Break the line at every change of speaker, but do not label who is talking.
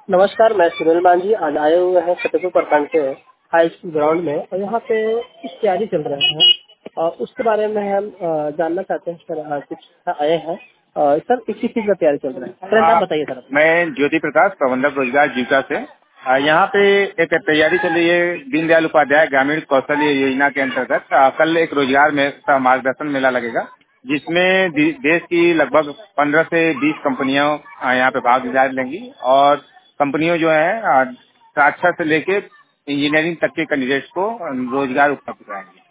नमस्कार, मैं सुनील मांझी आज आए हुए हैं फतेहपुर प्रखंड के हाई स्कूल ग्राउंड में और यहाँ पे कुछ तैयारी चल रहा है और उसके बारे में हम जानना चाहते हैं सर। कुछ आए हैं सर, किस चीज का तैयारी चल रहा है सर, नाम बताइए सर अपना।
मैं ज्योति प्रकाश, प्रबंधक रोजगार जीविका से। यहाँ पे एक तैयारी चल रही है दीनदयाल उपाध्याय ग्रामीण कौशल्य योजना के अंतर्गत। कल एक रोजगार में मार्गदर्शन मेला लगेगा, जिसमें देश की लगभग 15 से 20 कंपनियां यहाँ पे भाग लेंगी और कंपनियों जो है साक्षर से लेके इंजीनियरिंग तक के कैंडिडेट्स को रोजगार उपलब्ध कराएंगे।